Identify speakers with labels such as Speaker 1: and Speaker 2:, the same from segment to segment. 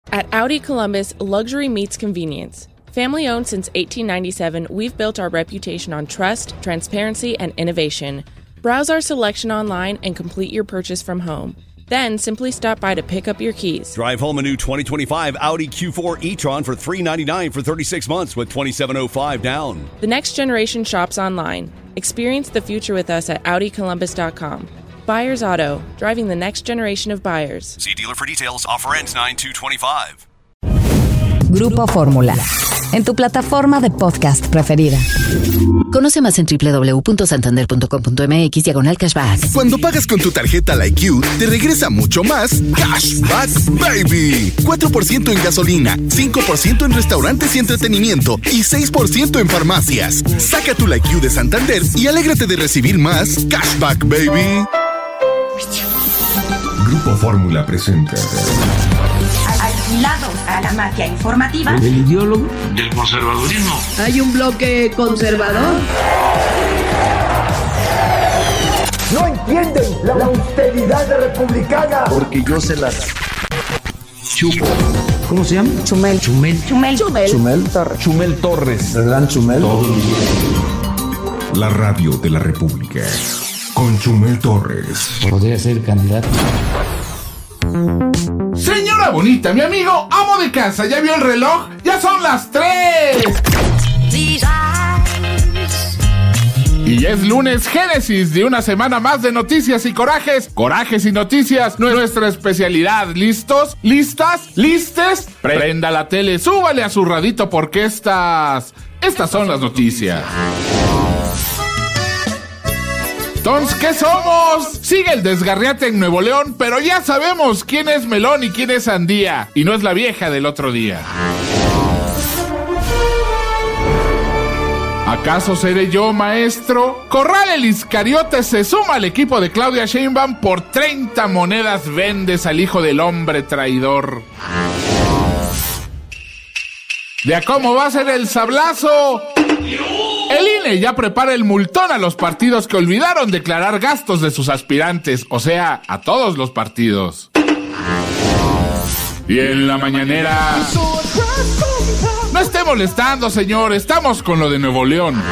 Speaker 1: At Audi Columbus, luxury meets convenience. Family owned since 1897, we've built our reputation on trust, transparency, and innovation. Browse our selection online and complete your purchase from home. Then simply stop by to pick up your keys.
Speaker 2: Drive home a new 2025 Audi Q4 e-tron for $399 for 36 months with $2,705 down.
Speaker 1: The next generation shops online. Experience the future with us at AudiColumbus.com. Buyers Auto, driving the next generation of buyers.
Speaker 2: See dealer for details. Offer ends 9/2/25.
Speaker 3: Grupo Fórmula, en tu plataforma de podcast preferida. Conoce más en www.santander.com.mx/cashback.
Speaker 4: Cuando pagas con tu tarjeta LikeU, te regresa mucho más Cashback Baby. 4% en gasolina, 5% en restaurantes y entretenimiento y 6% en farmacias. Saca tu LikeU de Santander y alégrate de recibir más Cashback Baby.
Speaker 5: Grupo Fórmula presenta
Speaker 6: Alquilados a la mafia informativa.
Speaker 7: El ideólogo
Speaker 8: del conservadurismo.
Speaker 7: Hay un bloque conservador.
Speaker 9: No entienden la austeridad republicana.
Speaker 10: Porque yo se las chupo.
Speaker 7: ¿Cómo se llama?
Speaker 3: Chumel
Speaker 10: Torres. El gran Chumel.
Speaker 5: La radio de la República. Con Chumel Torres.
Speaker 7: Podría ser candidato.
Speaker 11: Señora bonita, mi amigo, amo de casa, ¿ya vio el reloj? ¡Ya son las 3! Y ya es lunes, génesis de una semana más de noticias y corajes. Corajes y noticias, nuestra especialidad. ¿Listos? ¿Listas? ¿Listes? Prenda la tele, súbale a su radito porque estas son las noticias. Entonces, ¿qué somos? Sigue el desgarriate en Nuevo León, pero ya sabemos quién es melón y quién es sandía. Y no es la vieja del otro día. ¿Acaso seré yo, maestro? Corral el Iscariote se suma al equipo de Claudia Sheinbaum por 30 monedas vendes al hijo del hombre traidor. ¿De a cómo va a ser el sablazo? El INE ya prepara el multón a los partidos que olvidaron declarar gastos de sus aspirantes, o sea, a todos los partidos. Y en la mañanera... No esté molestando, señor, estamos con lo de Nuevo León.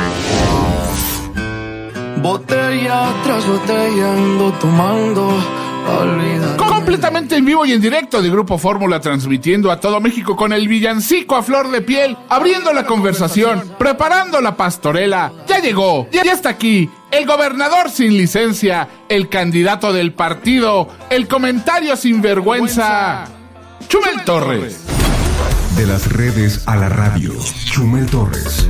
Speaker 12: Botella tras botella ando tomando.
Speaker 11: Completamente en vivo y en directo de Grupo Fórmula, transmitiendo a todo México con el villancico a flor de piel, abriendo la conversación, preparando la pastorela. Ya llegó, ya está aquí, el gobernador sin licencia, el candidato del partido, el comentario sin vergüenza, Chumel Torres.
Speaker 5: De las redes a la radio, Chumel Torres.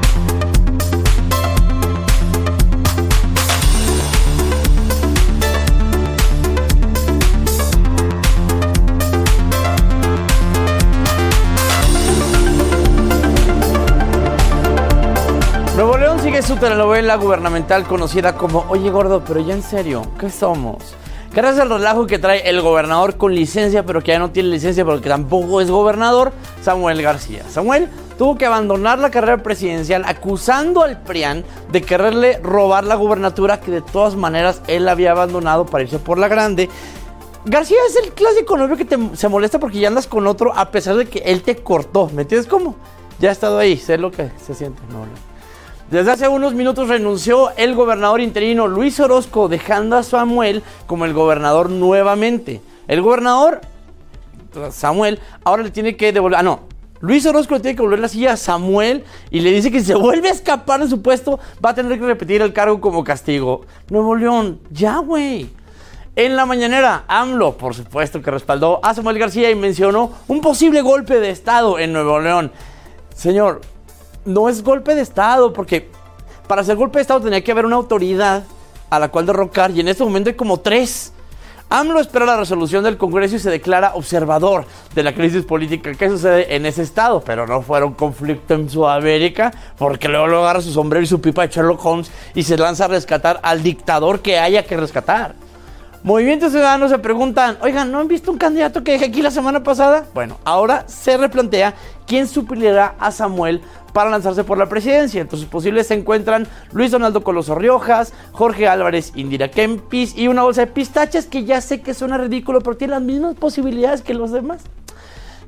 Speaker 13: Nuevo León sigue su telenovela gubernamental conocida como Oye Gordo, pero ya en serio, ¿qué somos? Gracias al relajo que trae el gobernador con licencia, pero que ya no tiene licencia porque tampoco es gobernador, Samuel García. Samuel tuvo que abandonar la carrera presidencial acusando al PRIAN de quererle robar la gubernatura que de todas maneras él había abandonado para irse por la grande. García es el clásico novio que se molesta porque ya andas con otro a pesar de que él te cortó, ¿me entiendes cómo? Ya he estado ahí, sé lo que se siente, no. Desde hace unos minutos renunció el gobernador interino Luis Orozco, dejando a Samuel como el gobernador nuevamente. El gobernador, Samuel, ahora le tiene que devolver... Luis Orozco le tiene que volver la silla a Samuel y le dice que si se vuelve a escapar de su puesto va a tener que repetir el cargo como castigo. Nuevo León, ya güey. En la mañanera, AMLO, por supuesto que respaldó a Samuel García y mencionó un posible golpe de estado en Nuevo León. Señor, no es golpe de estado, porque para hacer golpe de estado tenía que haber una autoridad a la cual derrocar, y en este momento hay como 3. AMLO espera la resolución del Congreso y se declara observador de la crisis política que sucede en ese estado, pero no fuera un conflicto en Sudamérica, porque luego agarra su sombrero y su pipa de Sherlock Holmes y se lanza a rescatar al dictador que haya que rescatar. Movimientos Ciudadanos se preguntan, oigan, ¿no han visto un candidato que dejé aquí la semana pasada? Bueno, ahora se replantea quién suplirá a Samuel para lanzarse por la presidencia. Entre sus posibles se encuentran Luis Donaldo Colosio Riojas, Jorge Álvarez, Indira Kempis y una bolsa de pistaches que ya sé que suena ridículo, pero tiene las mismas posibilidades que los demás.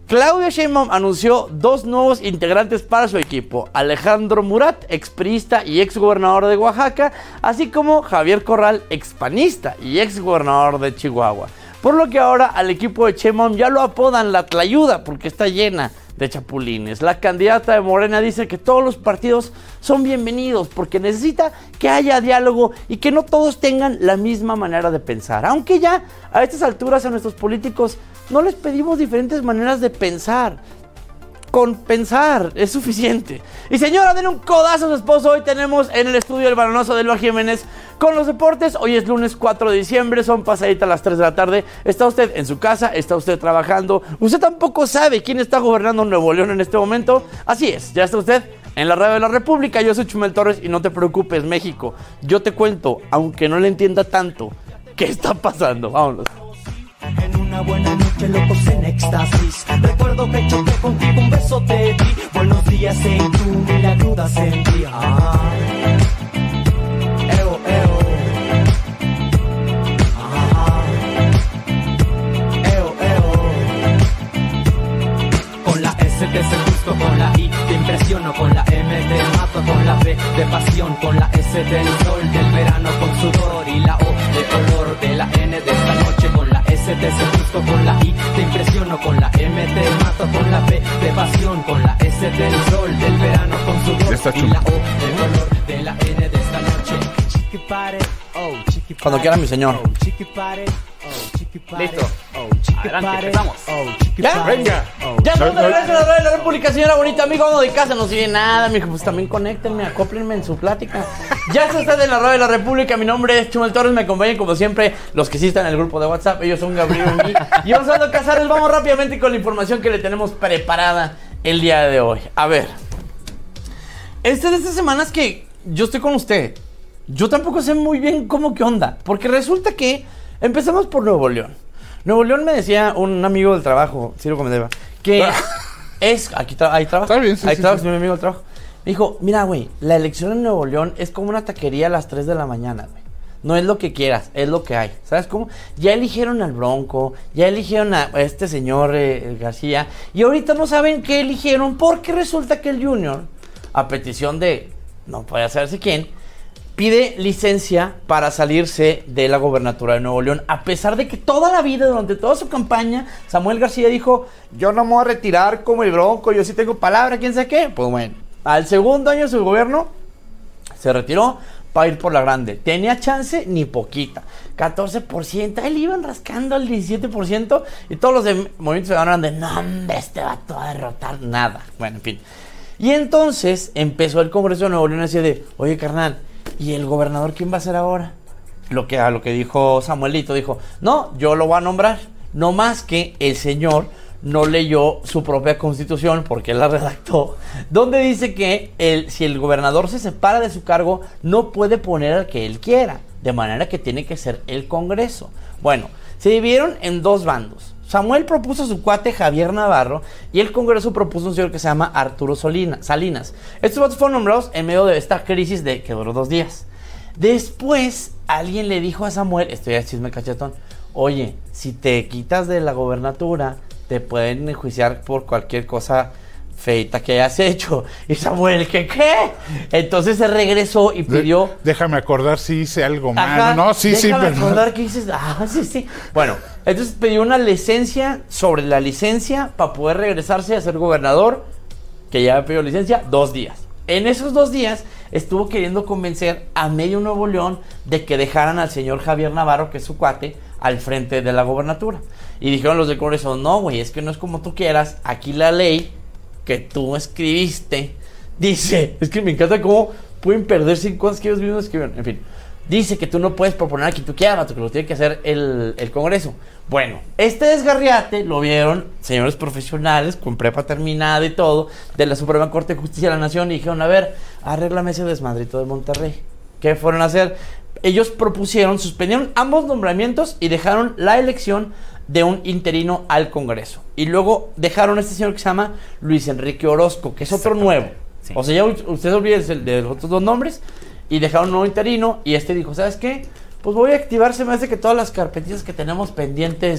Speaker 13: Claudia Sheinbaum anunció 2 nuevos integrantes para su equipo: Alejandro Murat, expriista y exgobernador de Oaxaca, así como Javier Corral, expanista y exgobernador de Chihuahua. Por lo que ahora al equipo de Sheinbaum ya lo apodan la Tlayuda porque está llena de chapulines. La candidata de Morena dice que todos los partidos son bienvenidos porque necesita que haya diálogo y que no todos tengan la misma manera de pensar. Aunque ya a estas alturas a nuestros políticos no les pedimos diferentes maneras de pensar. Con pensar es suficiente. Y señora, denle un codazo a su esposo. Hoy tenemos en el estudio el balonazo de Eloy Jiménez con los deportes. Hoy es lunes 4 de diciembre, son pasaditas las 3 de la tarde. ¿Está usted en su casa? ¿Está usted trabajando? ¿Usted tampoco sabe quién está gobernando Nuevo León en este momento? Así es, ya está usted en la radio de la República. Yo soy Chumel Torres y no te preocupes, México. Yo te cuento, aunque no le entienda tanto, qué está pasando. Vámonos.
Speaker 8: En una buena noche, locos en éxtasis. Recuerdo que choqué contigo, un beso te di. Buenos días en tu ni la duda sentí. Eo, eo. Eo, eo. Con la S te seduzco, con la I te impresiono, con la M te mato, con la B de pasión, con la S del sol, del verano con sudor y la O de color, de la N de esta noche, con la S te seduzco, con la I te impresiono, con la M te mato, con la B de pasión, con la S del sol, del verano con sudor y la O de color, de la N de esta noche.
Speaker 13: Cuando quiera, mi señor.
Speaker 14: Listo. Adelante, empezamos.
Speaker 13: ¿Ya?
Speaker 14: Venga.
Speaker 13: Ya estamos de regreso en la radio de la República, señora bonita. Amigo, amo de casa, no sirve nada, mijo. Pues también conéctenme, acóplenme en su plática. Ya está usted en la radio de la República. Mi nombre es Chumel Torres. Me acompañan, como siempre, los que sí están en el grupo de WhatsApp. Ellos son Gabriel y Osvaldo Casares. Vamos rápidamente con la información que le tenemos preparada el día de hoy. A ver. Estas semanas que yo estoy con usted, yo tampoco sé muy bien cómo qué onda. Porque resulta que empezamos por Nuevo León. Nuevo León me decía un amigo del trabajo, Ciro Comedeva, que es... ahí trabaja. Está bien, sí, ahí trabaja, sí. Mi amigo del trabajo. Me dijo, mira, güey, la elección en Nuevo León es como una taquería a las 3 de la mañana, güey. No es lo que quieras, es lo que hay. ¿Sabes cómo? Ya eligieron al Bronco, ya eligieron a este señor García, y ahorita no saben qué eligieron porque resulta que el Junior, a petición de no puede saberse quién, pide licencia para salirse de la gobernatura de Nuevo León, a pesar de que toda la vida, durante toda su campaña, Samuel García dijo, yo no me voy a retirar como el Bronco, yo sí tengo palabra, quién sabe qué. Pues bueno, al segundo año de su gobierno, se retiró para ir por la grande. Tenía chance ni poquita, 14%, ahí le iban rascando al 17%, y todos los de Movimiento Ciudadano de, no, este vato va a derrotar, nada. Bueno, en fin. Y entonces empezó el Congreso de Nuevo León así de, oye, carnal, ¿y el gobernador quién va a ser ahora? A lo que dijo Samuelito, dijo, no, yo lo voy a nombrar. No más que el señor no leyó su propia constitución, porque él la redactó, donde dice que si el gobernador se separa de su cargo, no puede poner al que él quiera, de manera que tiene que ser el Congreso. Bueno, se dividieron en 2 bandos. Samuel propuso a su cuate Javier Navarro y el Congreso propuso a un señor que se llama Arturo Salinas. Estos votos fueron nombrados en medio de esta crisis que duró 2 días. Después, alguien le dijo a Samuel, esto ya es chisme cachetón, oye, si te quitas de la gobernatura, te pueden enjuiciar por cualquier cosa feita que hayas hecho. Y Samuel, ¿qué? Entonces se regresó y pidió...
Speaker 11: Déjame acordar si hice algo malo.
Speaker 13: Ajá,
Speaker 11: no, sí,
Speaker 13: déjame
Speaker 11: pero...
Speaker 13: acordar que dices... sí. Bueno, entonces pidió una licencia sobre la licencia para poder regresarse a ser gobernador, que ya había pedido licencia, 2 días. En esos 2 días estuvo queriendo convencer a medio Nuevo León de que dejaran al señor Javier Navarro, que es su cuate, al frente de la gobernatura. Y dijeron los del Congreso, no, güey, es que no es como tú quieras. Aquí la ley que tú escribiste dice, es que me encanta cómo pueden perderse cosas que ellos mismos escribieron. En fin, dice que tú no puedes proponer a quien tú quieras, que lo tiene que hacer el Congreso. Bueno, este desgarriate lo vieron señores profesionales con prepa terminada y todo de la Suprema Corte de Justicia de la Nación y dijeron, a ver, arréglame ese desmadrito de Monterrey. ¿Qué fueron a hacer? Ellos propusieron, suspendieron ambos nombramientos y dejaron la elección de un interino al Congreso. Y luego dejaron a este señor que se llama Luis Enrique Orozco, que es otro nuevo. Sí. O sea, ya ustedes olvídense de los otros 2 nombres y dejaron un nuevo interino y este dijo, ¿sabes qué? Pues voy a activar, se me hace que todas las carpetitas que tenemos pendientes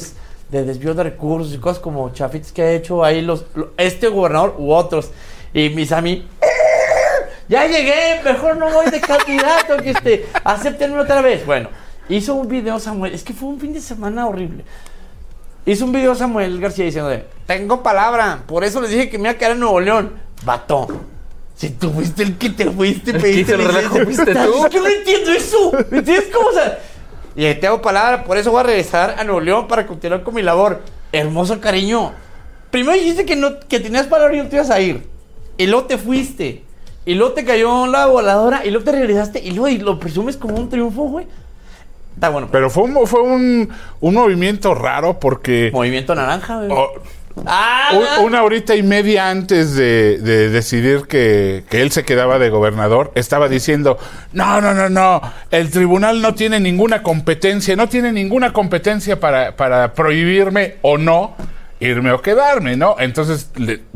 Speaker 13: de desvío de recursos y cosas como chafitas que ha hecho ahí este gobernador u otros. Y mis amigos, ya llegué, mejor no voy de candidato, que acéptenme otra vez. Bueno, hizo un video Samuel, es que fue un fin de semana horrible. Hizo un video Samuel García diciendo tengo palabra, por eso les dije que me iba a quedar en Nuevo León. Vato, si tú fuiste el que te fuiste, pediste el relajo, fuiste tú. Yo no entiendo eso, ¿me entiendes cómo? O sea, y tengo palabra, por eso voy a regresar a Nuevo León para continuar con mi labor. Hermoso cariño. Primero dijiste que tenías palabra y no te ibas a ir. Y luego te fuiste. Y luego te cayó la voladora. Y luego te regresaste. Y luego lo presumes como un triunfo, güey. Está bueno.
Speaker 11: Pero fue un movimiento raro porque...
Speaker 13: Movimiento naranja, güey.
Speaker 11: Una horita y media antes de decidir que él se quedaba de gobernador, estaba diciendo, no, el tribunal no tiene ninguna competencia para prohibirme o no irme o quedarme, ¿no? Entonces,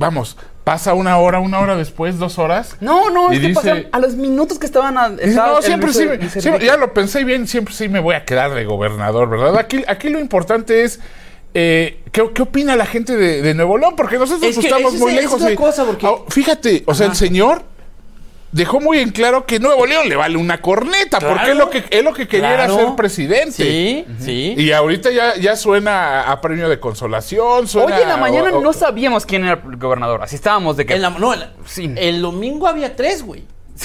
Speaker 11: pasa una hora después, 2 horas.
Speaker 14: No, es que pasan a los minutos que estaban...
Speaker 11: siempre sí, ya lo pensé bien, siempre sí me voy a quedar de gobernador, ¿verdad? Aquí lo importante es... ¿qué opina la gente de Nuevo León? Porque nosotros estamos muy lejos. Fíjate, o sea, el señor dejó muy en claro que Nuevo León le vale una corneta, porque él lo que quería era ser presidente.
Speaker 13: Sí.
Speaker 11: Y ahorita ya suena a premio de consolación.
Speaker 14: Hoy en la mañana no sabíamos quién era el gobernador. Así estábamos de que...
Speaker 13: El domingo había 3, güey.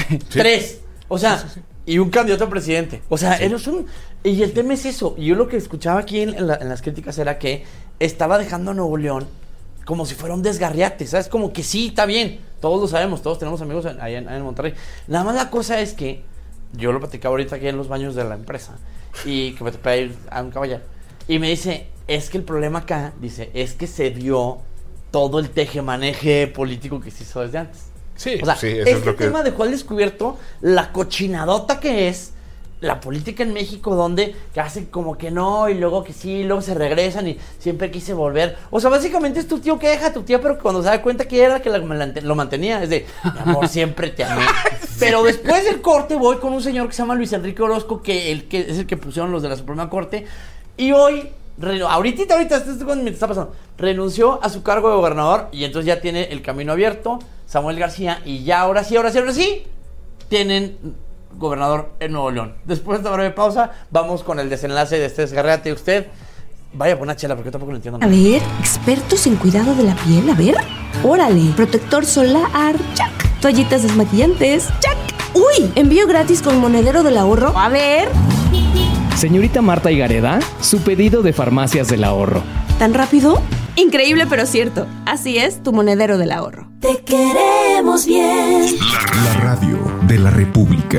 Speaker 13: 3. O sea... Sí. Y un candidato a presidente. O sea, y el tema es eso. Y yo lo que escuchaba aquí en las críticas era que estaba dejando a Nuevo León como si fuera un desgarriate, ¿sabes? Como que sí, está bien. Todos lo sabemos, todos tenemos amigos allá en Monterrey. Nada más la cosa es que yo lo platicaba ahorita aquí en los baños de la empresa y que me topé a ir a un caballero. Y me dice, es que el problema acá, es que se vio todo el tejemaneje político que se hizo desde antes.
Speaker 11: Sí,
Speaker 13: o sea,
Speaker 11: sí, eso es lo que...
Speaker 13: tema dejó al descubierto la cochinadota que es la política en México, donde que hacen como que no, y luego que sí, y luego se regresan y siempre quise volver. O sea, básicamente es tu tío que deja a tu tía, pero cuando se da cuenta que era la que lo mantenía, es de, mi amor, siempre te amé. Pero después del corte voy con un señor que se llama Luis Enrique Orozco, que es el que pusieron los de la Suprema Corte, y hoy... ahorita, esto es cuando me está pasando. Renunció a su cargo de gobernador y entonces ya tiene el camino abierto Samuel García y ya ahora sí tienen gobernador en Nuevo León. Después de esta breve pausa vamos con el desenlace de este desgarrate. Usted vaya por una chela porque yo tampoco lo entiendo nada.
Speaker 15: A ver, expertos en cuidado de la piel, a ver. Órale, protector solar, check. Toallitas desmaquillantes, check. Uy, envío gratis con monedero del ahorro. A ver.
Speaker 16: Señorita Marta Higareda, su pedido de Farmacias del Ahorro.
Speaker 15: ¿Tan rápido? Increíble, pero cierto. Así es, tu monedero del ahorro.
Speaker 17: Te queremos bien.
Speaker 5: La radio de la República.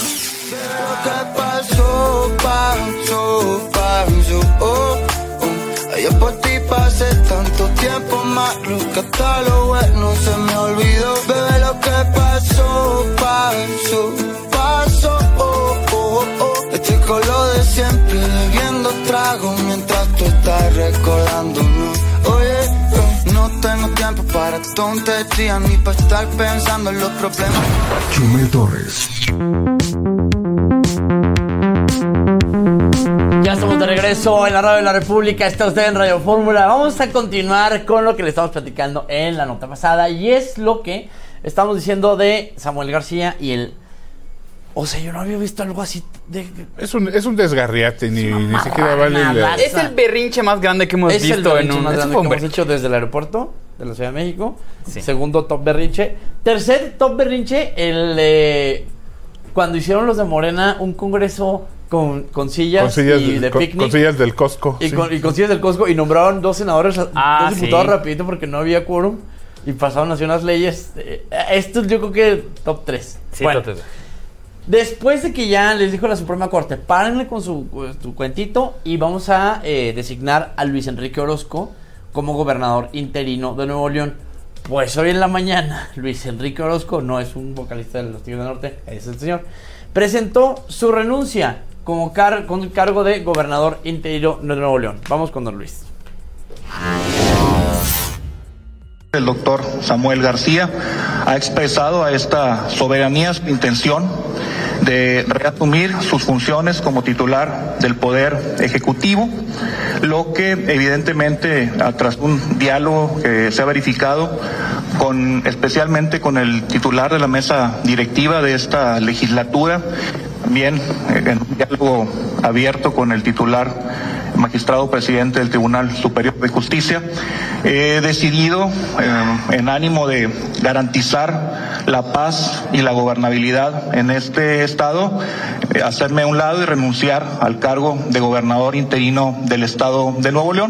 Speaker 18: Yo por ti pasé tanto tiempo malo que hasta lo bueno se me olvidó. Bebé, lo que pasó. Estoy con lo de siempre, bebiendo trago mientras tú estás recordándonos. Oye, no tengo tiempo para tonterías ni para estar pensando en los problemas.
Speaker 5: Chumel Torres.
Speaker 13: Ya estamos de regreso en la radio de la República. Está usted en Radio Fórmula. Vamos a continuar con lo que le estamos platicando en la nota pasada, y es lo que estamos diciendo de Samuel García y el... O sea, yo no había visto algo así
Speaker 11: Es un desgarriate, ni siquiera vale...
Speaker 14: Es el berrinche más grande que hemos visto en un...
Speaker 13: más grande que hemos hecho desde el aeropuerto de la Ciudad de México. Sí. Segundo top berrinche. Tercer top berrinche, cuando hicieron los de Morena un congreso con sillas y de picnic.
Speaker 11: Con sillas del Costco.
Speaker 13: Y con sillas del Costco. Y nombraron 2 senadores, 2 diputados rapidito porque no había quórum. Y pasaron así unas leyes. Esto yo creo que top 3.
Speaker 14: Sí,
Speaker 13: bueno,
Speaker 14: top 3.
Speaker 13: Después de que ya les dijo la Suprema Corte, párenle con su cuentito y vamos a designar a Luis Enrique Orozco como gobernador interino de Nuevo León. Pues hoy en la mañana, Luis Enrique Orozco, no es un vocalista de los Tigres del Norte, es el señor, presentó su renuncia con el cargo de gobernador interino de Nuevo León. Vamos con don Luis.
Speaker 19: El doctor Samuel García ha expresado a esta soberanía su intención de reasumir sus funciones como titular del Poder Ejecutivo, lo que evidentemente, tras un diálogo que se ha verificado especialmente con el titular de la mesa directiva de esta legislatura, bien, en un diálogo abierto con el titular magistrado presidente del Tribunal Superior de Justicia, he decidido, en ánimo de garantizar la paz y la gobernabilidad en este estado, hacerme a un lado y renunciar al cargo de gobernador interino del estado de Nuevo León.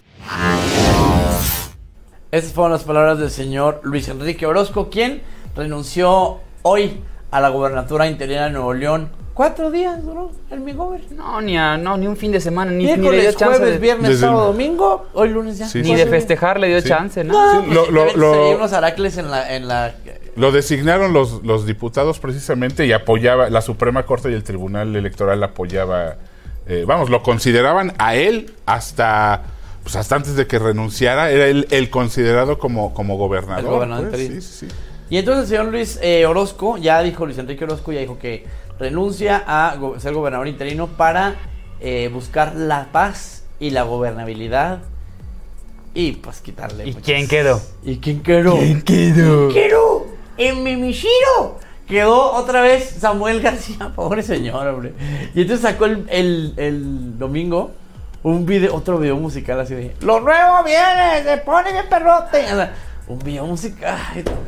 Speaker 13: Esas fueron las palabras del señor Luis Enrique Orozco, quien renunció hoy a la gobernatura interina de Nuevo León. 4 días duró el mi gobernador.
Speaker 14: Ni un fin de semana, ni le dio
Speaker 13: Miércoles,
Speaker 14: chance
Speaker 13: jueves, viernes, sábado, domingo, hoy lunes ya.
Speaker 14: Sí, ni de festejar le dio chance, ¿no?
Speaker 13: No, unos aracles en la...
Speaker 11: Lo designaron los diputados precisamente y apoyaba, la Suprema Corte y el Tribunal Electoral apoyaba, lo consideraban a él hasta antes de que renunciara, era el considerado como gobernador.
Speaker 13: El gobernador
Speaker 11: pues, sí.
Speaker 13: Y entonces el señor Luis Orozco, Luis Enrique Orozco ya dijo que renuncia a ser gobernador interino para buscar la paz y la gobernabilidad y pues quitarle.
Speaker 14: ¿Y quién quedó?
Speaker 13: ¿Quién quedó? En Mimishiro quedó otra vez Samuel García, pobre señor, hombre. Y entonces sacó el domingo otro video musical así de lo nuevo viene, se pone de perrote. O sea, un video musical.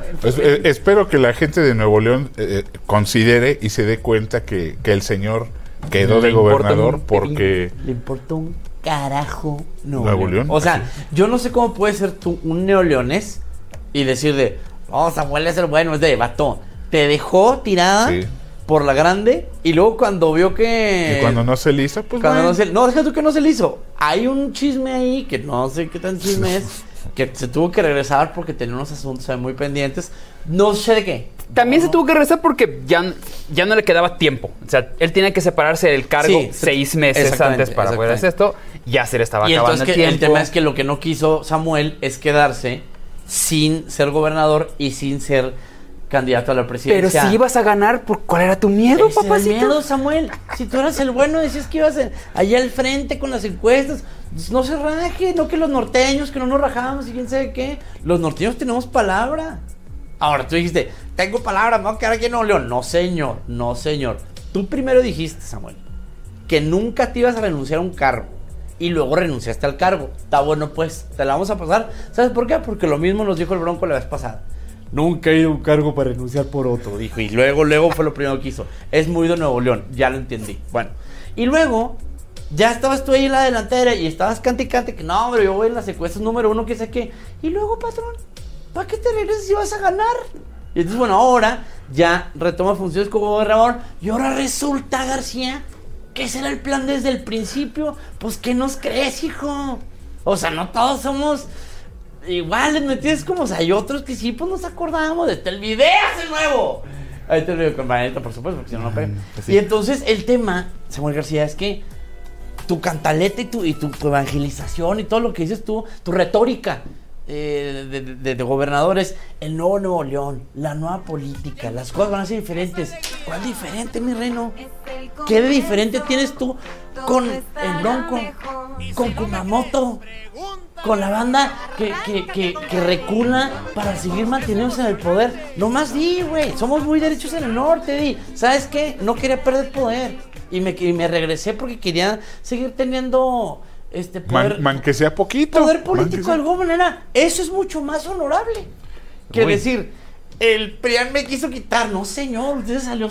Speaker 11: Espero que la gente de Nuevo León considere y se dé cuenta que el señor quedó de gobernador porque...
Speaker 13: Le importa un carajo
Speaker 11: Nuevo León.
Speaker 13: O sea, yo no sé cómo puedes ser tú un neoleonés y decirle, Samuel es el bueno, es de vato. Te dejó tirada por la grande y luego cuando vio que...
Speaker 11: Y cuando no se le hizo, pues
Speaker 13: no, deja tú que no se le hizo. Hay un chisme ahí, que no sé qué tan chisme es, que se tuvo que regresar porque tenía unos asuntos muy pendientes. No sé de qué.
Speaker 14: También se tuvo que regresar porque ya no le quedaba tiempo. O sea, él tenía que separarse del cargo 6 meses antes para poder hacer esto. Ya se le estaba acabando el tiempo.
Speaker 13: El tema es que lo que no quiso Samuel es quedarse sin ser gobernador y sin ser candidato a la presidencia.
Speaker 14: Pero si ibas a ganar, ¿cuál era tu miedo, papacito?
Speaker 13: El miedo, Samuel. Si tú eras el bueno, decías que ibas allá al frente con las encuestas. No se raje, no que los norteños, que no nos rajamos y quién sabe qué. Los norteños tenemos palabra. Ahora, tú dijiste, tengo palabra, me voy a quedar aquí en Nuevo León. No, señor, no, señor. Tú primero dijiste, Samuel, que nunca te ibas a renunciar a un cargo. Y luego renunciaste al cargo. Está bueno, pues, te la vamos a pasar. ¿Sabes por qué? Porque lo mismo nos dijo el Bronco la vez pasada. Nunca he ido a un cargo para renunciar por otro, dijo. Y luego fue lo primero que hizo. Es muy de Nuevo León, ya lo entendí. Bueno, y luego, ya estabas tú ahí en la delantera y estabas cante y cante que no, hombre, yo voy en las encuestas número 1, que sé qué. Y luego, patrón, ¿para qué te regresas si vas a ganar? Y entonces, bueno, ahora ya retoma funciones como gobernador. Y ahora resulta, García, que ese era el plan desde el principio. Pues, ¿qué nos crees, hijo? O sea, no todos somos iguales, ¿me entiendes? Como, o sea, hay otros que sí, pues nos acordamos. Este el video es nuevo. Ahí te lo digo con Vaneta, por supuesto, porque si no, no pega. Pues sí. Y entonces, el tema, Samuel García, es que tu cantaleta y tu evangelización y todo lo que dices tú, tu retórica de gobernadores, el nuevo Nuevo León, la nueva política, las cosas van a ser diferentes. ¿Cuál diferente, mi reino? ¿Qué de diferente tienes tú con el Bronco, con Kumamoto, con la banda que recula para seguir manteniéndose en el poder? No más di, güey, somos muy derechos en el norte, di. ¿Sabes qué? No quería perder poder y me regresé porque quería seguir teniendo poder,
Speaker 11: que sea poquito
Speaker 13: poder político de alguna manera. Eso es mucho más honorable que decir el PRIAN me quiso quitar. No, señor, usted se salió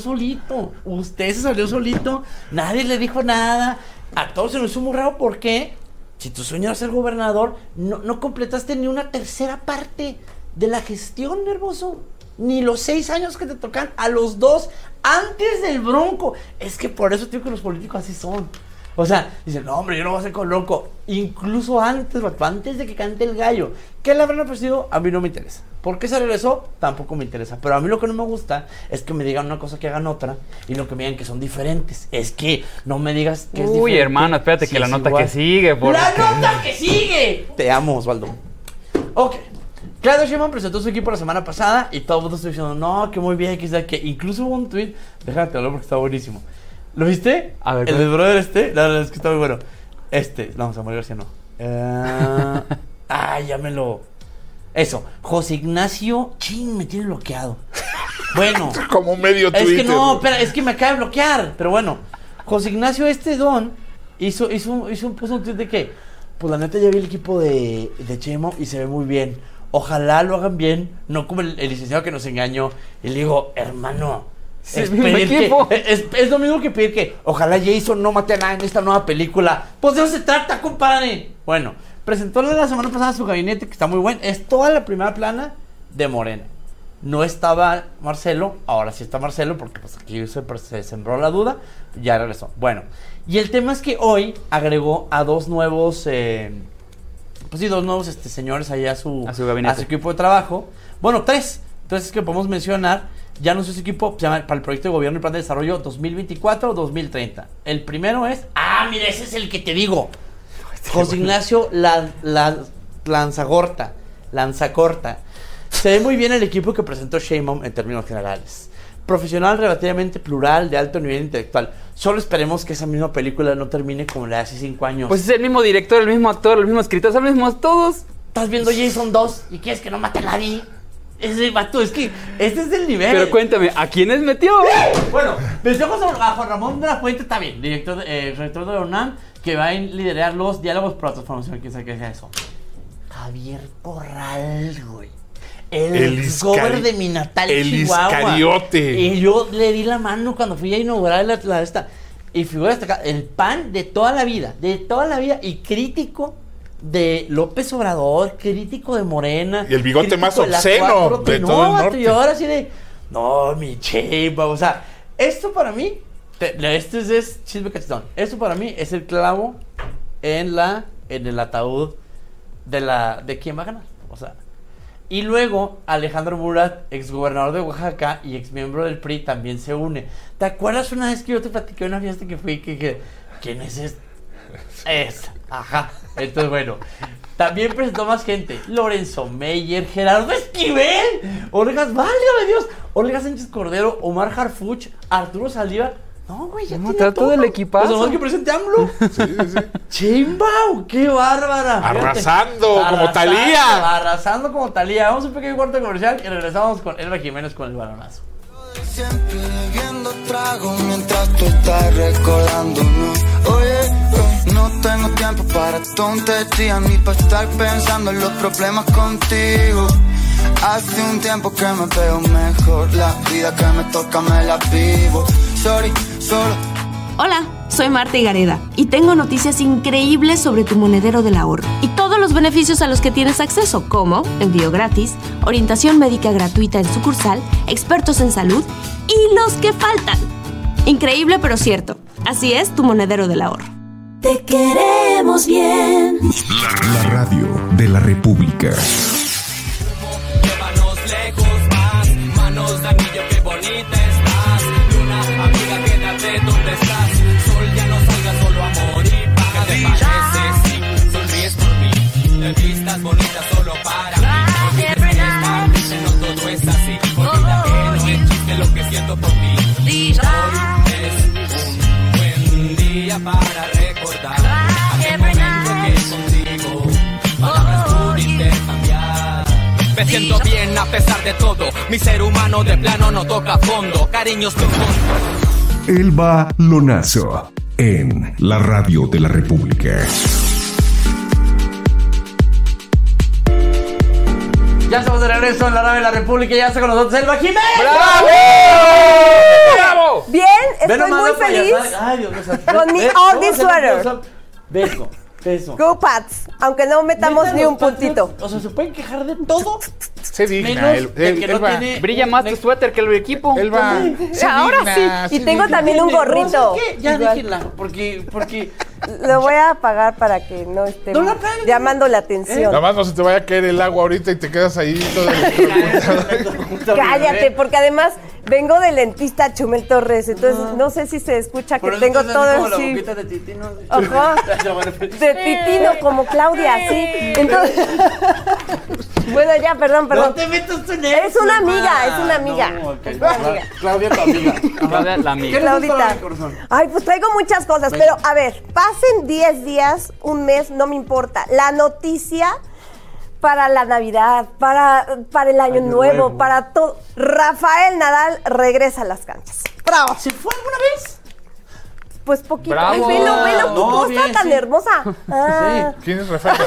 Speaker 13: solito, nadie le dijo nada, a todos se nos hizo muy raro. Porque si tu sueño era ser gobernador, no completaste ni una tercera parte de la gestión, hermoso, ni los 6 años que te tocan, a los 2 antes del Bronco. Es que por eso digo que los políticos así son. O sea, dicen, no, hombre, yo no voy a ser con el Bronco. Incluso antes de que cante el gallo. ¿Qué le habrán ofrecido? A mí no me interesa. ¿Por qué se regresó? Tampoco me interesa. Pero a mí lo que no me gusta es que me digan una cosa, que hagan otra, y lo que me digan que son diferentes. Es que no me digas que es diferente.
Speaker 14: Uy, hermano, espérate, que la nota igual que sigue.
Speaker 13: ¡La nota que sigue! Te amo, Osvaldo. Ok. Claudia Sheinbaum presentó su equipo la semana pasada y todo el mundo estuvo diciendo, no, que muy bien, que incluso hubo un tweet, déjate hablar porque está buenísimo. ¿Lo viste?
Speaker 14: A ver,
Speaker 13: el del brother la verdad es que está muy bueno. No, Samuel García no. Ya me lo... Eso, José Ignacio, me tiene bloqueado. Bueno.
Speaker 11: Como medio Twitter.
Speaker 13: Es que no, espera, es que me acaba de bloquear. Pero bueno, José Ignacio don puso un tweet de que, pues la neta ya vi el equipo de Sheinbaum y se ve muy bien. Ojalá lo hagan bien, no como el licenciado que nos engañó. Y le digo, hermano, es lo mismo que pedir que ojalá Jason no mate a nadie en esta nueva película. Pues de eso se trata, compadre. Bueno, presentó la semana pasada su gabinete, que está muy bueno. Es toda la primera plana de Morena. No estaba Marcelo, ahora sí está Marcelo, porque pues aquí se sembró la duda, ya regresó. Bueno, y el tema es que hoy agregó a dos nuevos señores allá a su gabinete, a su equipo de trabajo. Bueno, tres que podemos mencionar. Ya no sé su equipo, se llama para el proyecto de gobierno y plan de desarrollo 2024-2030. El primero es, mira, ese es el que te digo. José Ignacio Lanzacorta. Se ve muy bien el equipo que presentó Sheinbaum en términos generales. Profesional relativamente plural, de alto nivel intelectual. Solo esperemos que esa misma película no termine como la de hace 5 años.
Speaker 14: Pues es el mismo director, el mismo actor, el mismo escritor, son los mismos todos.
Speaker 13: Estás viendo Jason 2 y quieres que no mate a nadie. Ese vato, es que este es el nivel.
Speaker 14: Pero cuéntame, ¿a quiénes metió?
Speaker 13: Bueno, metió a Juan Ramón de la Fuente, está bien, rector de la UNAM, que va a liderar los diálogos por la transformación. ¿Quién sabe qué es eso? Javier Corral, güey. El gober de mi natal Chihuahua.
Speaker 11: Iscariote.
Speaker 13: Y yo le di la mano cuando fui a inaugurar la esta. Y figura destacada, el PAN de toda la vida, y crítico de López Obrador, crítico de Morena.
Speaker 11: Y el bigote más obsceno de todo el norte.
Speaker 13: Y ahora sí de, no, mi Sheinbaum, o sea, esto para mí, es chisme cachetón. Esto para mí es el clavo en el ataúd de quién va a ganar, o sea. Y luego Alejandro Murat, exgobernador de Oaxaca y exmiembro del PRI, también se une. ¿Te acuerdas una vez que yo te platiqué de una fiesta que fui que quién es este? Ajá. Entonces, bueno, también presentó más gente. Lorenzo Meyer, Gerardo Esquivel, válgame Dios, Olga Sánchez Cordero, Omar Harfuch, Arturo Saldívar. No, güey, ya tiene todo
Speaker 14: el equipazo.
Speaker 13: Pues nomás que presente AMLO.
Speaker 11: Sí.
Speaker 13: Sheinbaum, qué bárbara.
Speaker 11: Arrasando como Talía.
Speaker 13: Arrasando como Talía. Vamos a un pequeño corte comercial y regresamos con Elba Jiménez con el balonazo.
Speaker 18: Siempre bebiendo trago mientras tú estás recordándonos. Oye, no tengo tiempo para tonterías ni para estar pensando en los problemas contigo. Hace un tiempo que me veo mejor, la vida que me toca me la vivo. Sorry, solo.
Speaker 15: Hola, soy Marta Higareda y tengo noticias increíbles sobre tu monedero del ahorro y todos los beneficios a los que tienes acceso, como envío gratis, orientación médica gratuita en sucursal, expertos en salud y los que faltan. Increíble pero cierto. Así es tu monedero del ahorro.
Speaker 17: Te queremos bien.
Speaker 5: La radio de la República.
Speaker 8: Llévanos lejos más, manos de anillo, qué bonita estás. Luna, amiga, quédate donde estás. Sol, ya no salgas, solo amor y paz. ¿Qué te parece? Sí, sonríes por mí. Te vistas bonita solo para mí. Olvides no todo es así. Olvida que no es chiste lo que siento por ti. Hoy es un buen día para recordar aquel momento que contigo palabras pude intercambiar. Me siento bien a pesar de todo. Mi ser humano de plano no toca fondo. Cariños que
Speaker 5: Elba Lonazo en la radio de la República.
Speaker 13: Ya estamos de regreso en la radio de la República y ya está con nosotros Elba Jiménez.
Speaker 14: ¡Bravo! ¡Bravo!
Speaker 20: Bien, estoy muy feliz.
Speaker 13: Ay, Dios mío.
Speaker 20: Con mi Aldi sweater.
Speaker 13: Beso.
Speaker 20: Go Pats, aunque no metamos ni un puntito.
Speaker 13: O sea, ¿se pueden quejar de todo?
Speaker 11: Se digna.
Speaker 13: Menos de que no tiene...
Speaker 14: Brilla más tu suéter que el equipo.
Speaker 11: Elba.
Speaker 20: Ahora sí. Y tengo también un gorrito.
Speaker 13: ¿Qué? Ya déjenla, porque...
Speaker 20: Lo voy a apagar para que no esté llamando la atención.
Speaker 11: Nada más no se te vaya a caer el agua ahorita y te quedas ahí todo el...
Speaker 20: Cállate, porque además Vengo del dentista Chumel Torres, entonces no sé si se escucha que tengo todo
Speaker 13: como
Speaker 20: así.
Speaker 13: La boquita de titino.
Speaker 20: Ajá. De titino, como Claudia, sí. Entonces. Bueno, ya, perdón.
Speaker 13: No te metas en eso.
Speaker 20: Es una amiga.
Speaker 13: No, okay. Claudia, tu amiga.
Speaker 14: Claudia, la amiga.
Speaker 20: Claudita. Ay, pues traigo muchas cosas, pero a ver, pasen 10 días, un mes, no me importa. La noticia para la Navidad, para el Año Nuevo, para todo. Rafael Nadal regresa a las canchas. ¡Bravo!
Speaker 13: ¿Se fue alguna vez?
Speaker 20: Pues poquito.
Speaker 14: ¡Bravo!
Speaker 20: Ay, velo, qué cosa tan hermosa. Ah.
Speaker 11: Sí. ¿Quién es Rafael?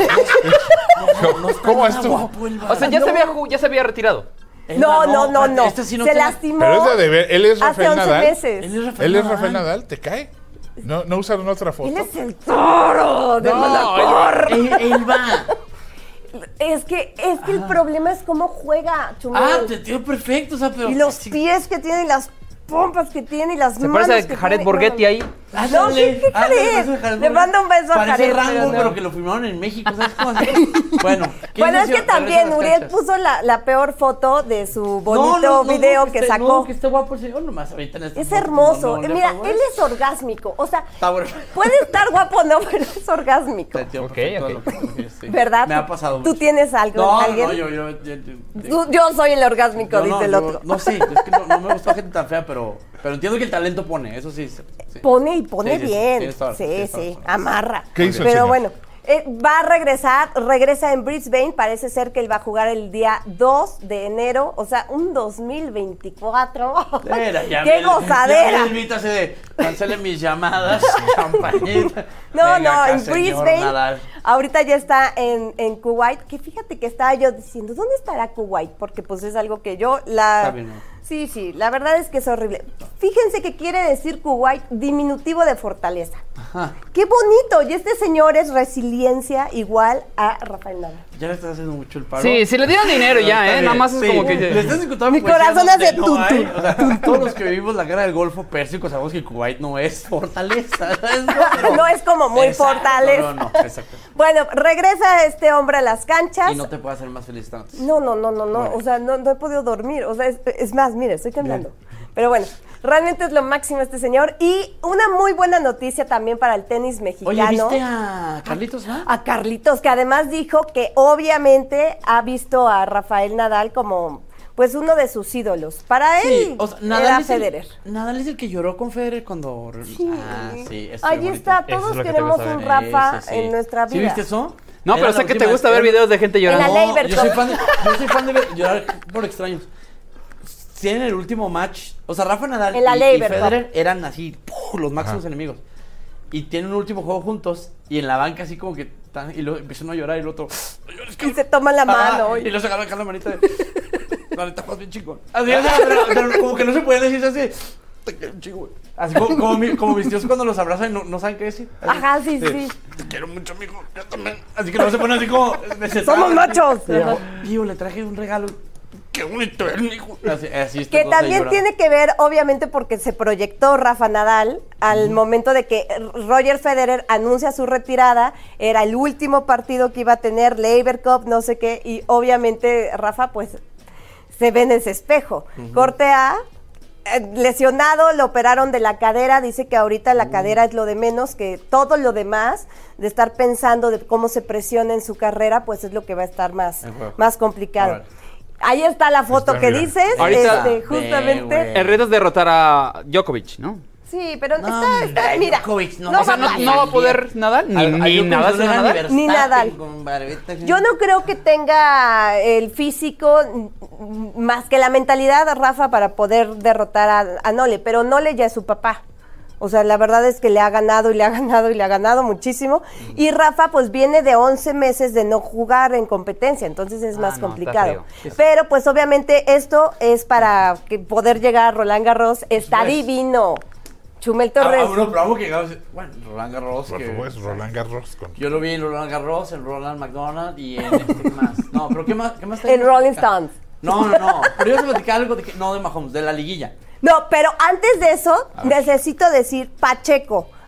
Speaker 11: ¿Cómo estuvo?
Speaker 14: O sea, ya se había retirado.
Speaker 20: No.
Speaker 13: Este sí no
Speaker 20: se
Speaker 13: tiene...
Speaker 20: lastimó.
Speaker 11: Pero es de ver, él es Rafael
Speaker 20: hace 11
Speaker 11: Nadal.
Speaker 20: meses.
Speaker 11: Él es Rafael Nadal, ¿te cae? No usaron otra foto.
Speaker 20: Él es el toro de
Speaker 13: Él va.
Speaker 20: Es que el problema es cómo juega Chumel.
Speaker 13: Te dio perfecto, o sea, pero...
Speaker 20: Y los pies que tiene, y las pompas que tiene, y las manos
Speaker 14: parece
Speaker 20: que
Speaker 14: a Jared
Speaker 20: tiene.
Speaker 14: Borghetti ahí.
Speaker 20: No, ¿qué Jared? Le mando un beso a Jared.
Speaker 13: Parece Rango, pero que lo filmaron en México, ¿sabes cómo así? Bueno,
Speaker 20: es que también Uriel puso la peor foto de su bonito video que sacó.
Speaker 13: No, que esté guapo el señor nomás ahorita en este
Speaker 20: Es hermoso. Mira, él es orgásmico. O sea, puede estar guapo, no, pero es orgásmico. ¿Verdad?
Speaker 13: Me ha pasado.
Speaker 20: ¿Tú tienes algo? ¿Alguien?
Speaker 13: No,
Speaker 20: yo soy el orgásmico, dice el otro.
Speaker 13: No, sí, es que no me gustó gente tan fea, pero entiendo que el talento pone, eso sí.
Speaker 20: Pone y pone bien. Sí, amarra. ¿Qué hizo el señor? Bueno, va a regresa en Brisbane, parece ser que él va a jugar el día 2 de enero, o sea, un 2024. ¡Qué gozadera!
Speaker 13: Cancelen mis llamadas, champañita.
Speaker 20: No, en Brisbane. Ahorita ya está en Kuwait, que fíjate que estaba yo diciendo, ¿dónde estará Kuwait? Porque pues es algo que yo Sí, la verdad es que es horrible. Fíjense que quiere decir Kuwait diminutivo de fortaleza. Ajá. ¡Qué bonito! Y este señor es resiliencia igual a Rafael Nadal.
Speaker 13: Ya le estás haciendo mucho el paro.
Speaker 14: Sí, si le dieron dinero ya, nada más es como que...
Speaker 13: Le estás discutiendo.
Speaker 20: Mi corazón hace
Speaker 13: todos los que vivimos la guerra del Golfo Pérsico sabemos que Kuwait no es fortaleza.
Speaker 20: No es como muy fortaleza.
Speaker 13: No, exacto.
Speaker 20: Bueno, regresa este hombre a las canchas.
Speaker 13: Y no te puede hacer más feliz tanto.
Speaker 20: No. Bueno. O sea, no he podido dormir. O sea, es más, mire, estoy temblando. Pero bueno, realmente es lo máximo este señor. Y una muy buena noticia también para el tenis mexicano.
Speaker 13: Oye, ¿viste a Carlitos, no?
Speaker 20: A Carlitos, que además dijo que obviamente ha visto a Rafael Nadal como pues uno de sus ídolos. Para él era Federer.
Speaker 13: Nadal es el que lloró con Federer cuando...
Speaker 20: Sí. Ahí está, todos queremos un Rafa en nuestra vida.
Speaker 13: ¿Sí viste eso?
Speaker 14: No, pero sé que te gusta ver videos de gente llorando.
Speaker 20: En la Labor Cup.
Speaker 13: Yo soy fan de ver llorar por extraños. Tienen el último match, o sea, Rafa Nadal y Federer eran así, los máximos enemigos. Y tienen un último juego juntos y en la banca así como que y luego empiezan a llorar y el otro
Speaker 20: y se toman la mano.
Speaker 13: Y luego se agarran la manita de la neta, más bien chico. Así, pero como que no se puede decir así. Te quiero un chico. Así como mis tíos cuando los abrazan y no saben qué decir. Así,
Speaker 20: ajá, sí.
Speaker 13: Te quiero mucho, amigo. Yo también. Así que no se ponen así como...
Speaker 20: ¡Somos machos!
Speaker 13: Tío, le traje un regalo. ¡Qué bonito es, hijo! Así
Speaker 20: que también tiene que ver, obviamente, porque se proyectó Rafa Nadal al momento de que Roger Federer anuncia su retirada. Era el último partido que iba a tener, Labor Cup, no sé qué. Y obviamente Rafa, pues, se ve en ese espejo. Corte A, lesionado, lo operaron de la cadera. Dice que ahorita la cadera es lo de menos, que todo lo demás, de estar pensando de cómo se presiona en su carrera, pues es lo que va a estar más complicado. Ahí está la foto que dices, justamente.
Speaker 14: El reto es derrotar a Djokovic, ¿no?
Speaker 20: Sí, pero mira.
Speaker 13: Djokovic,
Speaker 14: no va a poder Nadal, ni Nadal.
Speaker 20: Ni Nadal. Yo no creo que tenga el físico, más que la mentalidad, Rafa, para poder derrotar a Nole, pero Nole ya es su papá. O sea, la verdad es que le ha ganado muchísimo. Y Rafa, pues, viene de 11 meses de no jugar en competencia, entonces es más complicado. Pero, pues, obviamente, esto es para poder llegar a Roland Garros. Está divino. Chumel Torres.
Speaker 13: Bravo que llegamos. Bueno, Roland Garros.
Speaker 11: Roland Garros.
Speaker 13: Yo lo vi en Roland Garros, en Roland McDonald y en ¿qué más? No, pero ¿qué más está
Speaker 20: en Rolling Stones.
Speaker 13: No. Pero yo te platicaba algo no de Mahomes, de la liguilla.
Speaker 20: No, pero antes de eso, necesito decir Pacheco.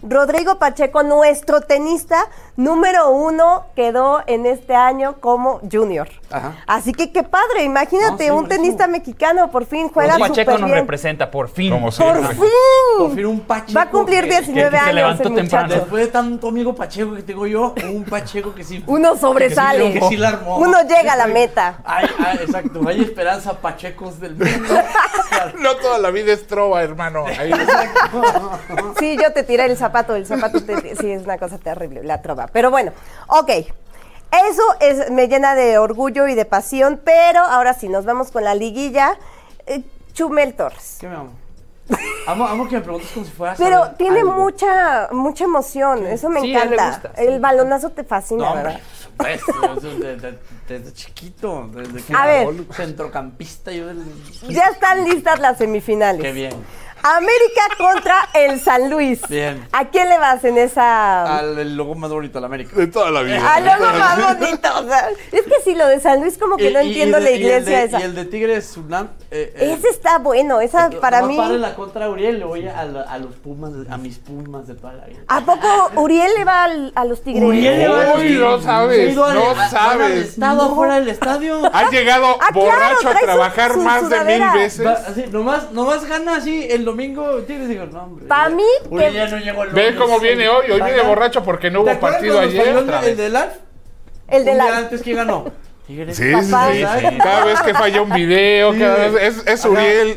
Speaker 20: Rodrigo Pacheco, nuestro tenista número 1, quedó en este año como junior. Ajá. Así que qué padre, imagínate, un tenista mexicano por fin juega súper bien.
Speaker 14: Pacheco nos representa, por fin.
Speaker 20: Por fin.
Speaker 13: Por fin un Pacheco.
Speaker 20: Va a cumplir 19 años.
Speaker 14: Se levantó temprano.
Speaker 13: Después de tanto amigo Pacheco que tengo yo, un Pacheco que sí.
Speaker 20: Uno sobresale.
Speaker 13: Que sí la armó.
Speaker 20: Uno llega a la meta.
Speaker 13: Exacto. Hay esperanza Pachecos del mundo.
Speaker 11: No toda la vida es trova, hermano. Ahí
Speaker 20: Sí, yo te tiré el zapato sí, es una cosa terrible, la trova. Pero bueno, ok. Eso me llena de orgullo y de pasión, pero ahora sí, nos vamos con la liguilla. Chumel Torres.
Speaker 13: ¿Qué me amo? Amo que me preguntes como si fuera.
Speaker 20: Pero tiene algo. mucha emoción, eso me encanta. Gusta, el balonazo te fascina, ¿verdad?
Speaker 13: Pues, desde chiquito, desde que
Speaker 20: era
Speaker 13: centrocampista.
Speaker 20: Ya están listas las semifinales.
Speaker 13: Qué bien.
Speaker 20: América contra el San Luis.
Speaker 13: Bien.
Speaker 20: ¿A quién le vas en esa...?
Speaker 13: Al logo más bonito de la América.
Speaker 11: De toda la vida.
Speaker 20: Al logo más bonito. O sea, es que sí, lo de San Luis como que no entiendo la iglesia esa.
Speaker 13: Y el de Tigres Sunam.
Speaker 20: Ese está bueno, esa para mí...
Speaker 13: Para la contra Uriel, le voy a los Pumas, a mis Pumas de toda la vida.
Speaker 20: ¿A poco Uriel le va a los Tigres?
Speaker 13: Uriel le va a los
Speaker 11: Tigres. No sabes, no sabes.
Speaker 13: ¿Fuera del estadio?
Speaker 11: Ha llegado borracho a trabajar más de 1000 veces.
Speaker 13: Así, nomás gana así el domingo Tigres, digo, no, hombre.
Speaker 20: Para mí...
Speaker 13: Uriel ya no llegó el
Speaker 11: Ve cómo viene hoy viene borracho porque no hubo partido ayer.
Speaker 13: ¿El de Alf?
Speaker 20: El de Alf.
Speaker 13: Antes que ganó.
Speaker 11: Sí. Cada vez que falla un video, cada vez es Uriel,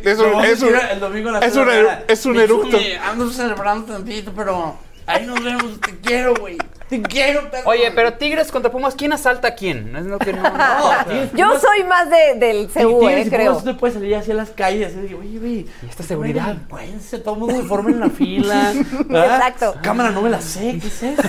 Speaker 11: es un eructo.
Speaker 13: Ando celebrando tantito, pero ahí nos vemos, te quiero, güey. Te quiero, perro.
Speaker 14: Oye, pero Tigres contra Pumas, ¿quién asalta a quién? No es lo que no.
Speaker 20: Yo soy más del CU, creo.
Speaker 13: No te puedes salir así a las calles y decir, oye, güey,
Speaker 14: ¿y esta seguridad?
Speaker 13: Cuídense, todo el mundo se forma en la fila.
Speaker 20: Exacto.
Speaker 13: Cámara, no me la sé, ¿qué es eso?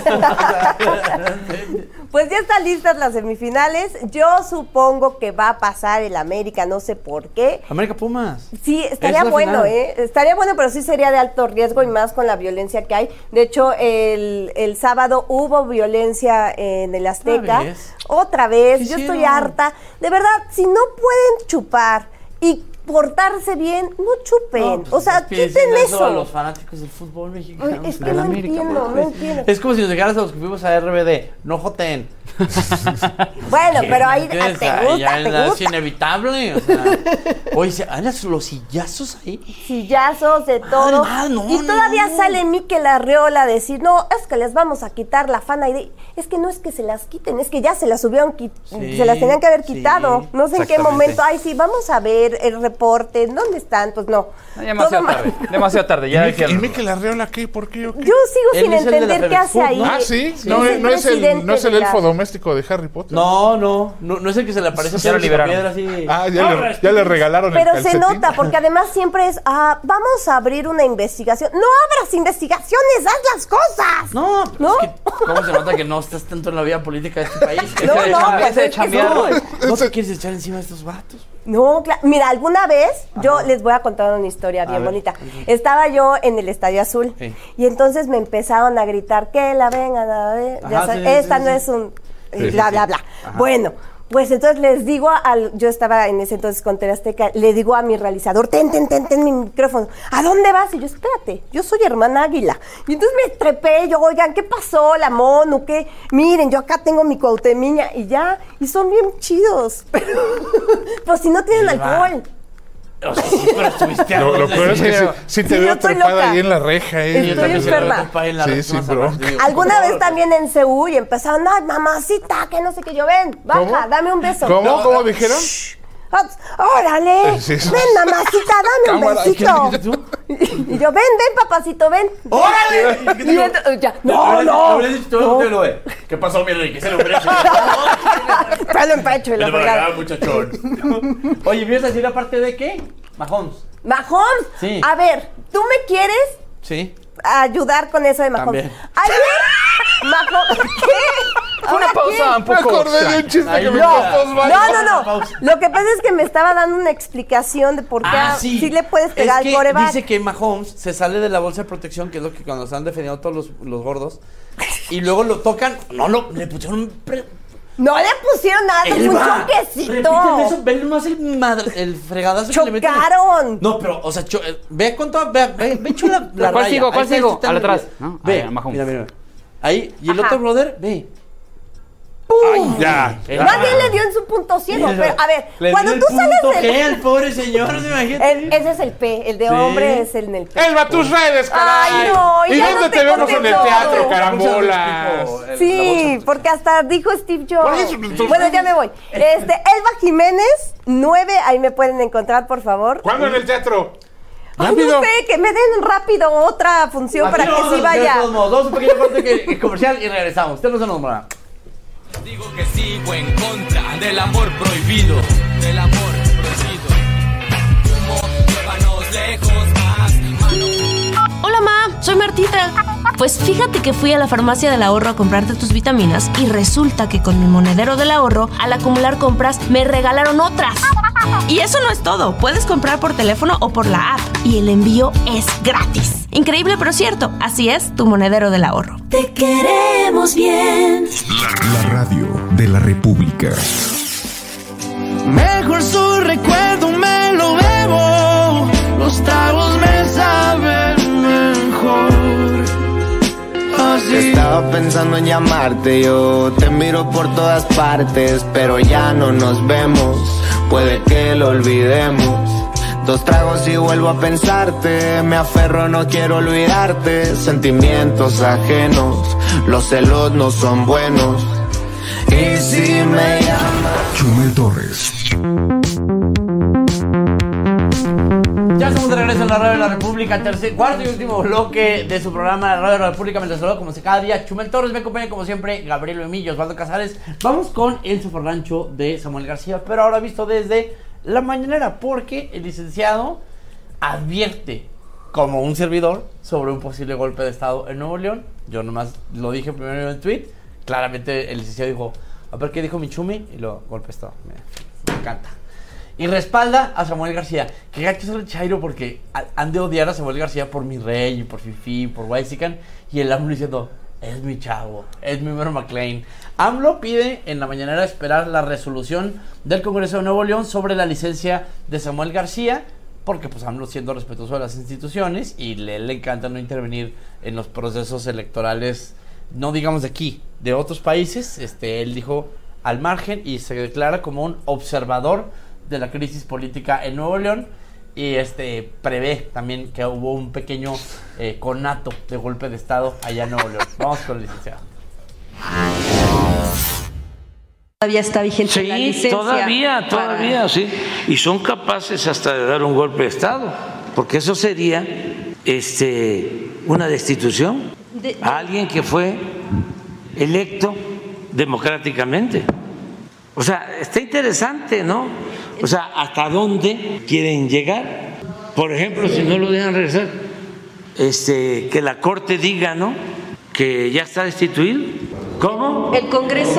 Speaker 20: Pues ya están listas las semifinales. Yo supongo que va a pasar el América, no sé por qué.
Speaker 13: América Pumas.
Speaker 20: Sí, estaría bueno, Estaría bueno, pero sí sería de alto riesgo y más con la violencia que hay. De hecho, el sábado hubo violencia en el Azteca. Otra vez. Yo estoy harta. De verdad, si no pueden chupar y portarse bien, no chupen. O sea, quiten eso.
Speaker 13: A los fanáticos del fútbol mexicano.
Speaker 20: Es que no entiendo.
Speaker 13: Es como si nos dejaras a los que fuimos a RBD. No joten.
Speaker 20: Bueno, pero ahí te
Speaker 13: gusta. Es inevitable. O sea, oye, los sillazos ahí.
Speaker 20: Sillazos de todo. Y todavía sale Mikel Arriola a decir, no, es que les vamos a quitar la Fan ID. Es que no es que se las quiten, es que ya se las se las tenían que haber quitado. No sé en qué momento. Ay, sí, vamos a ver el reporte. ¿Dónde están? Pues no.
Speaker 14: Demasiado tarde. Ya
Speaker 11: ¿Y Mikel Arriola qué? ¿Por qué?
Speaker 20: Yo sigo sin entender qué hace ahí.
Speaker 11: Ah, sí. No es el elfo doméstico de Harry Potter.
Speaker 13: No es el que se le aparece
Speaker 14: a la piedra
Speaker 13: así.
Speaker 11: Ya le regalaron el calcetín.
Speaker 20: Pero se nota, porque además siempre es, vamos a abrir una investigación. No abras investigaciones, haz las cosas.
Speaker 13: No. Es que, ¿cómo se nota que no estás tanto en la vida política de este país? ¿No te quieres echar encima de estos vatos?
Speaker 20: No, claro. Mira, alguna vez yo les voy a contar una historia bien bonita. Estaba yo en el Estadio Azul y entonces me empezaron a gritar que la vengan a ver. Esta no es un... bla, bla, bla. Bueno, pues entonces les digo yo estaba en ese entonces con TV Azteca, le digo a mi realizador, ten mi micrófono, ¿a dónde vas? Y yo, espérate, yo soy Hermana Águila. Y entonces me trepé, yo, oigan, ¿qué pasó? ¿La Monu? ¿Qué? Miren, yo acá tengo mi Cuauhtemiña y ya, y son bien chidos, pero pues si no tienen alcohol.
Speaker 13: O sea, sí, pero estuviste
Speaker 11: Lo peor es que sí te veo trepada ahí en la reja.
Speaker 20: Estoy enferma.
Speaker 11: Sí, bro.
Speaker 20: Alguna vez también en CU y empezaron, ay, mamacita, que no sé qué, yo, ven, baja, dame un beso.
Speaker 11: ¿Cómo dijeron?
Speaker 20: ¡Órale! Ven, mamacita, dame un besito. Y yo, ven, papacito, ven.
Speaker 13: ¡Órale!
Speaker 20: No.
Speaker 13: ¿Qué pasó, mi rey? ¿Qué se lo pecho?
Speaker 20: Pelo en pecho y lo
Speaker 13: pegaba, muchachón. Oye, ¿vienes a decir aparte de qué? Mahomes.
Speaker 20: ¿Mahomes?
Speaker 13: Sí.
Speaker 20: A ver, ¿tú me quieres?
Speaker 13: Sí.
Speaker 20: Ayudar con eso de Mahomes. Ayer, Mahomes, ¿qué?
Speaker 14: Fue una pausa un poco.
Speaker 11: Me acordé de un chiste que me
Speaker 20: No. Lo que pasa es que me estaba dando una explicación de por qué sí le puedes pegar al quarterback.
Speaker 13: Dice que Mahomes se sale de la bolsa de protección, que es lo que cuando están defendiendo todos los gordos, y luego lo tocan, le pusieron
Speaker 20: No le pusieron nada, fue un choquecito.
Speaker 13: Repíteme eso, ve nomás el fregadazo que le meten.
Speaker 20: ¡Chocaron!
Speaker 13: No, pero, o sea, ve cuánto, ve hecho la
Speaker 14: ¿Cuál
Speaker 13: raya.
Speaker 14: sigo? ¿Cuál sigo? Al atrás. ¿No?
Speaker 13: Ve, mira. Ahí, y el otro brother, ve.
Speaker 20: ¡Pum!
Speaker 11: Ya.
Speaker 20: Nadie le dio en su punto ciego, pero a ver,
Speaker 13: le
Speaker 20: cuando
Speaker 13: dio
Speaker 20: tú
Speaker 13: el
Speaker 20: sales
Speaker 13: punto
Speaker 20: del...
Speaker 13: G al pobre señor, ¿se imagina?
Speaker 20: Ese es el P, el de hombre es el en el P.
Speaker 11: ¡Elba a tus redes, caray!
Speaker 20: ¡Ay, no!
Speaker 11: ¿Y
Speaker 20: ya
Speaker 11: dónde
Speaker 20: no
Speaker 11: te vemos en el
Speaker 20: contesto.
Speaker 11: teatro, carambolas?
Speaker 20: Sí, porque hasta dijo Steve
Speaker 11: Por
Speaker 20: Jobs.
Speaker 11: eso, entonces-
Speaker 20: Bueno, ya me voy. Elba Jiménez, 9, ahí me pueden encontrar, por favor.
Speaker 11: ¿Cuándo en el teatro?
Speaker 20: Ay, no sé, que me den rápido otra función para que sí vaya.
Speaker 13: Dos un pequeño corte comercial y regresamos. Usted no se nos mueva.
Speaker 8: Digo que sigo en contra del amor prohibido. Del amor prohibido. Llévanos lejos más.
Speaker 15: Hola, ma, soy Martita. Pues fíjate que fui a la farmacia del ahorro a comprarte tus vitaminas y resulta que con mi monedero del ahorro, al acumular compras, me regalaron otras. Y eso no es todo. Puedes comprar por teléfono o por la app y el envío es gratis. Increíble, pero cierto. Así es, tu monedero del ahorro.
Speaker 17: Te queremos bien.
Speaker 5: La radio de la República.
Speaker 12: Mejor su recuerdo me lo bebo. Los tragos me saben mejor. Así.
Speaker 21: Estaba pensando en llamarte, yo te miro por todas partes, pero ya no nos vemos, puede que lo olvidemos. 2 tragos y vuelvo a pensarte, me aferro, no quiero olvidarte. Sentimientos ajenos, los celos no son buenos. Y si me llamas
Speaker 5: Chumel Torres.
Speaker 13: Ya estamos de regreso en la Radio de la República, cuarto y último bloque de su programa La Radio de la República. Me les saludo como cada día Chumel Torres, me acompaña como siempre Gabriel Emilio, Osvaldo Casares. Vamos con el superrancho de Samuel García, pero ahora visto desde la mañanera, porque el licenciado advierte, como un servidor, sobre un posible golpe de estado en Nuevo León. Yo nomás lo dije primero en el tweet. Claramente el licenciado dijo, a ver qué dijo mi Chumi, y lo golpe de estado. Me encanta. Y respalda a Samuel García. Que gacho es el Chairo, porque han de odiar a Samuel García por mi rey, por Fifi, por Waxican. Y el AMLO diciendo, es mi chavo, es mi Mero McLean. AMLO pide en la mañanera esperar la resolución del Congreso de Nuevo León sobre la licencia de Samuel García, porque pues AMLO, siendo respetuoso de las instituciones, y le encanta no intervenir en los procesos electorales, no digamos de aquí, de otros países. Él dijo al margen y se declara como un observador de la crisis política en Nuevo León, y prevé también que hubo un pequeño conato de golpe de estado allá en Nuevo León. Vamos con el licenciado.
Speaker 22: Todavía está vigente la licencia.
Speaker 23: Todavía, sí. Y son capaces hasta de dar un golpe de estado, porque eso sería una destitución a alguien que fue electo democráticamente. O sea, está interesante, ¿no? O sea, ¿hasta dónde quieren llegar? Por ejemplo, si no lo dejan regresar, que la Corte diga, ¿no?, que ya está destituido. ¿Cómo?
Speaker 22: El Congreso...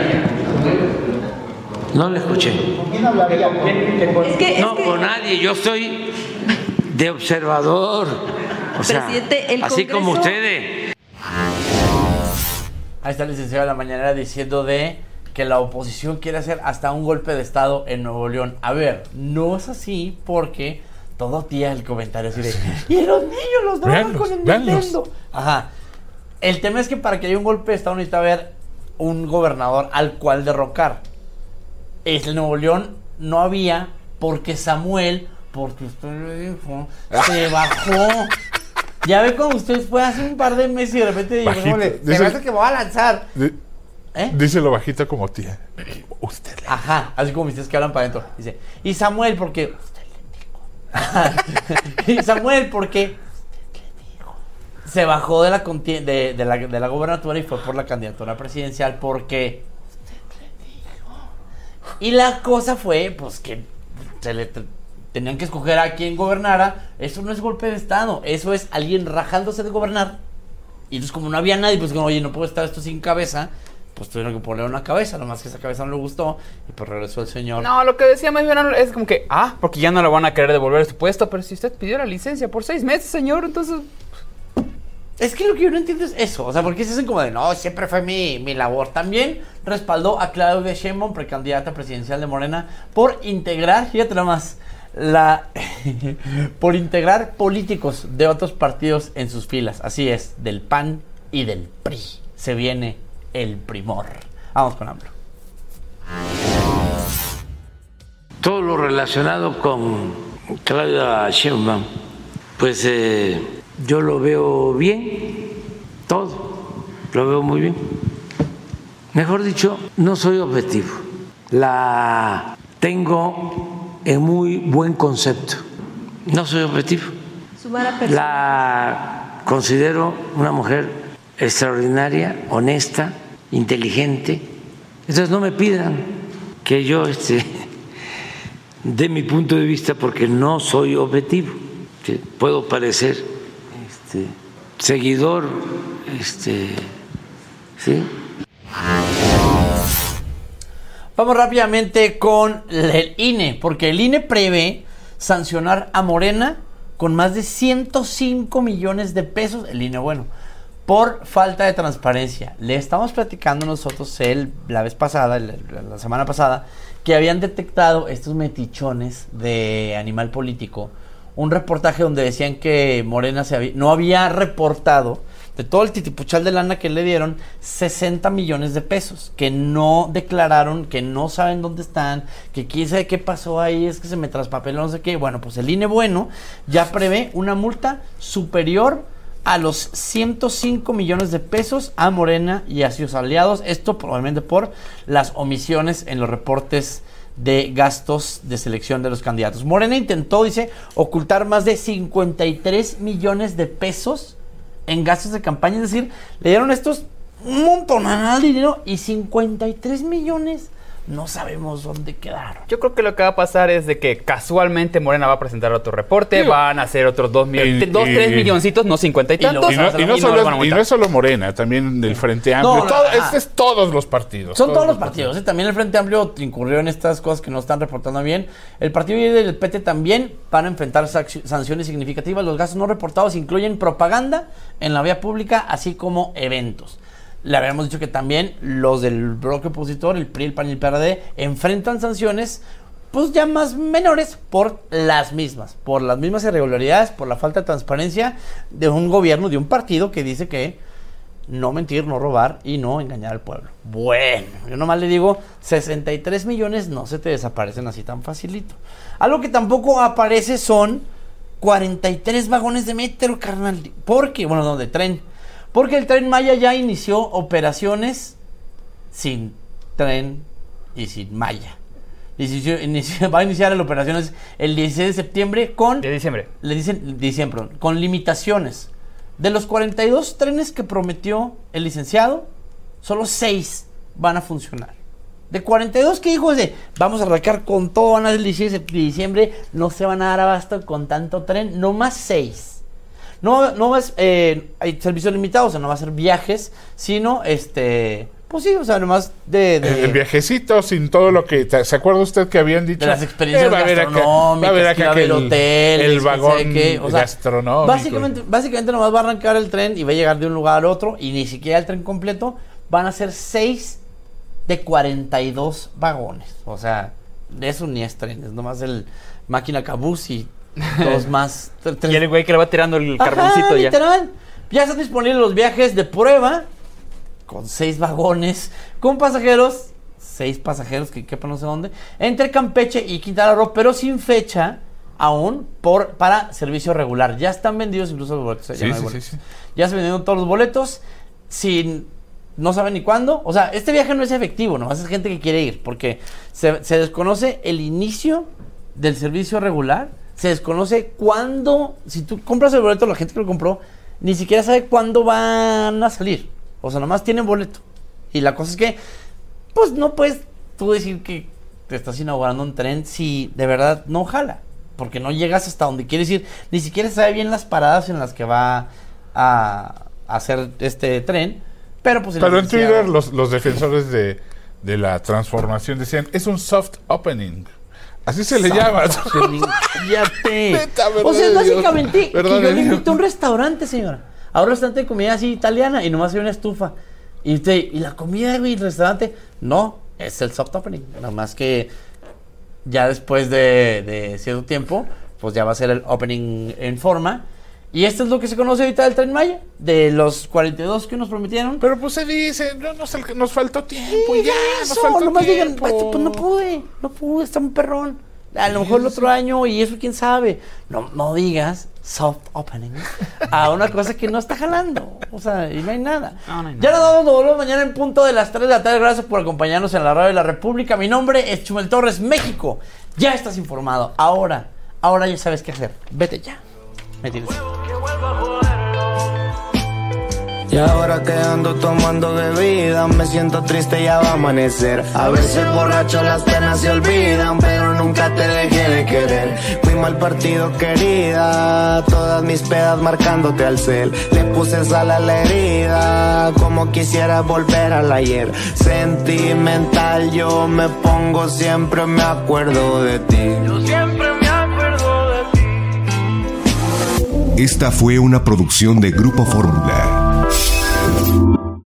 Speaker 23: No le escuché.
Speaker 22: ¿Con quién hablaría?
Speaker 23: Con nadie. Yo estoy de observador. O sea,
Speaker 22: Presidente,
Speaker 23: así
Speaker 22: Congreso...
Speaker 23: como ustedes.
Speaker 13: Ahí está el licenciado de la mañanera diciendo que la oposición quiere hacer hasta un golpe de estado en Nuevo León. A ver, no es así, porque todo tía el comentario así de, y los niños los drogan con el Nintendo. Ajá. El tema es que para que haya un golpe de estado necesita haber un gobernador al cual derrocar. En Nuevo León no había, porque Samuel, porque usted le dijo, se bajó. Ya ve como usted fue hace un par de meses y de repente dijo, se me hace que me voy a lanzar.
Speaker 11: Díselo bajito como tía. Usted le...
Speaker 13: Ajá, así como ustedes que hablan para adentro. Dice, y Samuel, porque usted le dijo. Y Samuel, porque usted le dijo. Se bajó de la gobernatura y fue por la candidatura presidencial porque usted le dijo. Y la cosa fue, pues, que tenían que escoger a quien gobernara. Eso no es golpe de estado, eso es alguien rajándose de gobernar. Y entonces, como no había nadie, pues, como, oye, no puedo estar esto sin cabeza, pues tuvieron que poner una cabeza, nomás que esa cabeza no le gustó y pues regresó el señor.
Speaker 14: No, lo que decía más bien es como que, porque ya no le van a querer devolver su puesto, pero si usted pidió la licencia por 6 meses, señor, entonces...
Speaker 13: Es que lo que yo no entiendo es eso. O sea, porque se hacen como de, no, siempre fue mi labor. También respaldó a Claudia Sheinbaum, precandidata presidencial de Morena, por integrar, fíjate nada más, por integrar políticos de otros partidos en sus filas. Así es, del PAN y del PRI. Se viene el primor. Vamos con AMLO.
Speaker 23: Todo lo relacionado con Claudia Sheinbaum, pues yo lo veo bien, todo, lo veo muy bien. Mejor dicho, no soy objetivo, la tengo en muy buen concepto, no soy objetivo. La considero una mujer extraordinaria, honesta, inteligente. Entonces no me pidan que yo dé mi punto de vista porque no soy objetivo. Puedo parecer seguidor, ¿sí?
Speaker 13: Vamos rápidamente con el INE, porque el INE prevé sancionar a Morena con más de 105 millones de pesos, el INE bueno, por falta de transparencia. Le estamos platicando nosotros la vez pasada, la semana pasada, que habían detectado estos metichones de Animal Político, un reportaje donde decían que Morena no había reportado de todo el titipuchal de lana que le dieron 60 millones de pesos, que no declararon, que no saben dónde están, que quién sabe qué pasó ahí, es que se me traspapeló, no sé qué. Bueno, pues el INE bueno ya prevé una multa superior a los 105 millones de pesos a Morena y a sus aliados, esto probablemente por las omisiones en los reportes de gastos de selección de los candidatos. Morena intentó, dice, ocultar más de 53 millones de pesos en gastos de campaña, es decir, le dieron estos un montón de dinero y 53 millones no sabemos dónde quedaron.
Speaker 14: Yo creo que lo que va a pasar es de que casualmente Morena va a presentar otro reporte, van a hacer otros 3 milloncitos, no 50 y tantos.
Speaker 11: Y no es solo Morena, también del Frente Amplio. Es todos los partidos.
Speaker 13: Son todos los partidos. También el Frente Amplio incurrió en estas cosas que no están reportando bien. El partido y el PT también van a enfrentar sanciones significativas. Los gastos no reportados incluyen propaganda en la vía pública, así como eventos. Le habíamos dicho que también los del bloque opositor, el PRI, el PAN y el PRD, enfrentan sanciones pues ya más menores por las mismas irregularidades, por la falta de transparencia de un gobierno, de un partido que dice que no mentir, no robar y no engañar al pueblo. Bueno, yo nomás le digo, 63 millones no se te desaparecen así tan facilito. Algo que tampoco aparece son 43 vagones de metro, carnal. ¿Por qué? Bueno, no, de tren. Porque el Tren Maya ya inició operaciones sin tren y sin malla. Va a iniciar las operaciones el 16 de septiembre con...
Speaker 14: De diciembre.
Speaker 13: Le dicen diciembre, con limitaciones. De los 42 trenes que prometió el licenciado, solo 6 van a funcionar. De 42 que dijo vamos a arrancar con todo, van a ser el 16 de diciembre, no se van a dar abasto con tanto tren, no más 6. No más hay servicios limitados, o sea, no va a ser viajes, sino pues sí, o sea, nomás
Speaker 11: el viajecito sin todo lo que ¿se acuerda usted que habían dicho?
Speaker 13: De las experiencias gastronómicas, que va a haber hoteles,
Speaker 11: el vagón
Speaker 13: o sea,
Speaker 11: gastronómico.
Speaker 13: Básicamente nomás va a arrancar el tren y va a llegar de un lugar al otro y ni siquiera el tren completo, van a ser 6 de 42 vagones. O sea, de eso ni es tren, es nomás el máquina cabús y dos más. 3.
Speaker 14: Y el güey que le va tirando el carboncito ya.
Speaker 13: Literal. Ya están disponibles los viajes de prueba con 6 vagones, con pasajeros, 6 pasajeros que quepan no sé dónde, entre Campeche y Quintana Roo, pero sin fecha aún para servicio regular. Ya están vendidos incluso los boletos. Sí. Ya se vendieron todos los boletos no saben ni cuándo. O sea, este viaje no es efectivo, nomás es gente que quiere ir, porque se desconoce el inicio del servicio regular. Se desconoce cuándo, si tú compras el boleto, la gente que lo compró, ni siquiera sabe cuándo van a salir. O sea, nomás tienen boleto. Y la cosa es que, pues no puedes tú decir que te estás inaugurando un tren si de verdad no jala. Porque no llegas hasta donde quieres ir. Ni siquiera sabe bien las paradas en las que va a hacer este tren. Pero pues
Speaker 11: en Twitter los defensores de la transformación decían, es un soft opening. Así se le llama.
Speaker 13: Cállate. O sea, es básicamente que yo le invito a un restaurante, señora. a un restaurante de comida así italiana y nomás hay una estufa. Y la comida, güey, el restaurante, no, es el soft opening. Nada más que ya después de cierto tiempo, pues ya va a ser el opening en forma. Y esto es lo que se conoce ahorita del Tren Maya, de los 42 que nos prometieron.
Speaker 11: Pero pues se dice, nos faltó tiempo y ya, nos faltó
Speaker 13: nomás
Speaker 11: tiempo.
Speaker 13: Digan, pues no pude, está un perrón. A lo mejor el otro año y eso quién sabe. No digas soft opening a una cosa que no está jalando. O sea, y no hay nada. Ya nos volvemos mañana en punto de las 3 de la tarde. Gracias por acompañarnos en la Radio de la República. Mi nombre es Chumel Torres, México. Ya estás informado. Ahora ya sabes qué hacer. Vete ya. Me tienes.
Speaker 21: Y ahora que ando tomando bebida, me siento triste, ya va a amanecer. A veces borracho las penas se olvidan, pero nunca te dejé de querer. Fui mal partido, querida, todas mis pedas marcándote al cel. Le puse sal a la herida, como quisiera volver al ayer. Sentimental yo me pongo, siempre me acuerdo de ti. Yo siempre me acuerdo de ti.
Speaker 5: Esta fue una producción de Grupo Fórmula.